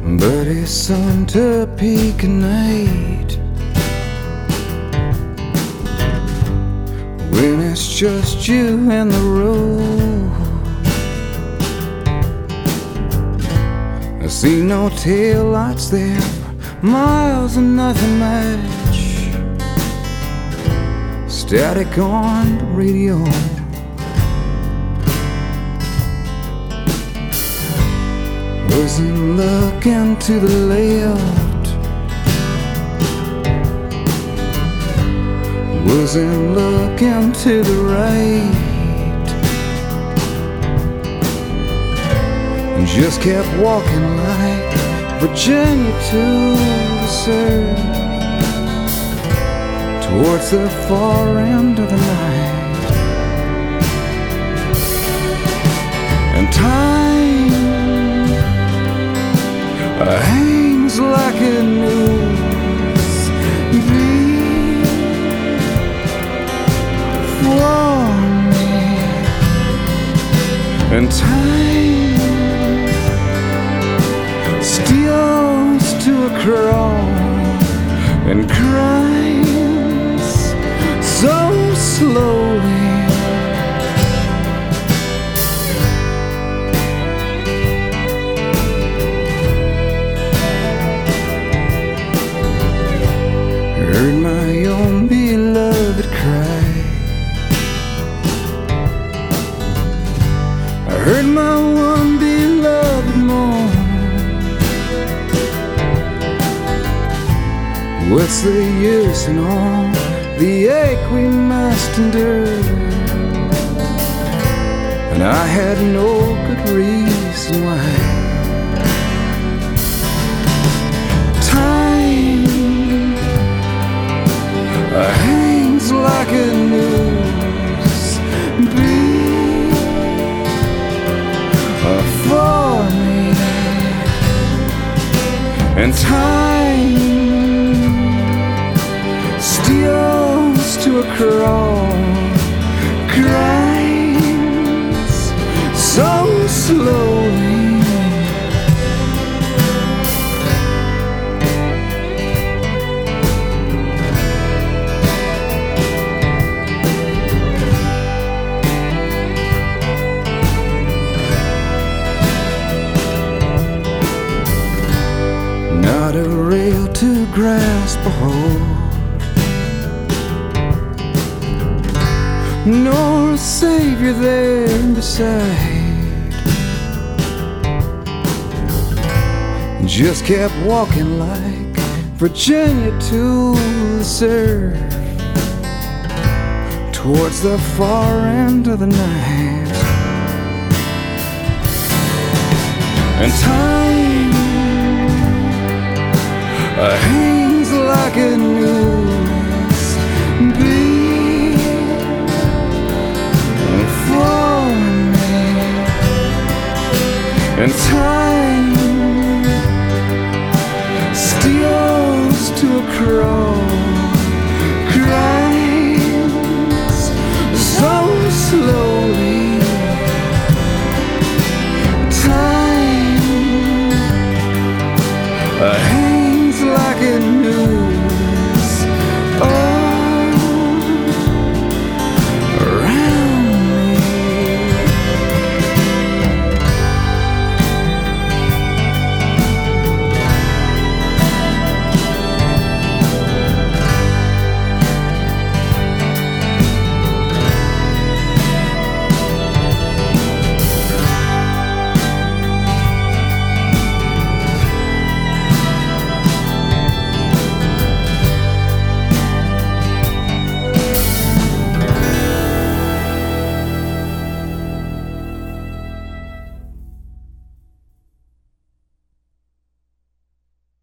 but it's some Topeka night when it's just you and the road. I see no taillights there, miles and nothing much, static on the radio. Wasn't looking to the left, wasn't looking to the right, and just kept walking like Virginia to the surf, towards the far end of the night. And time hangs like a news beat for me, and time steals to a crawl and grinds so slowly. Heard my own beloved cry, I heard my one beloved moan. What's the use in all the ache we must endure? And I had no good reason why. Hangs like a news beat for me, and time steals to a crawl, grinds so slowly. Not a rail to grasp a hold, nor a savior there beside. Just kept walking like Virginia to the surf, towards the far end of the night. And time hangs like a news beat for me, and time steals to a crawl, grinds so slowly. Time hangs like a news